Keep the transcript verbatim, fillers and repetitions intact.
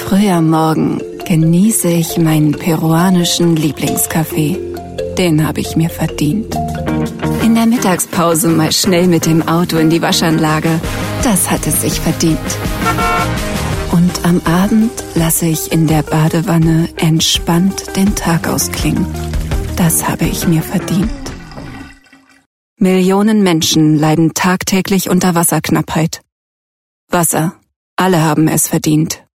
Früh am Morgen genieße ich meinen peruanischen Lieblingskaffee. Den habe ich mir verdient. In der Mittagspause mal schnell mit dem Auto in die Waschanlage. Das hat es sich verdient. Und am Abend lasse ich in der Badewanne entspannt den Tag ausklingen. Das habe ich mir verdient. Millionen Menschen leiden tagtäglich unter Wasserknappheit. Wasser. Alle haben es verdient.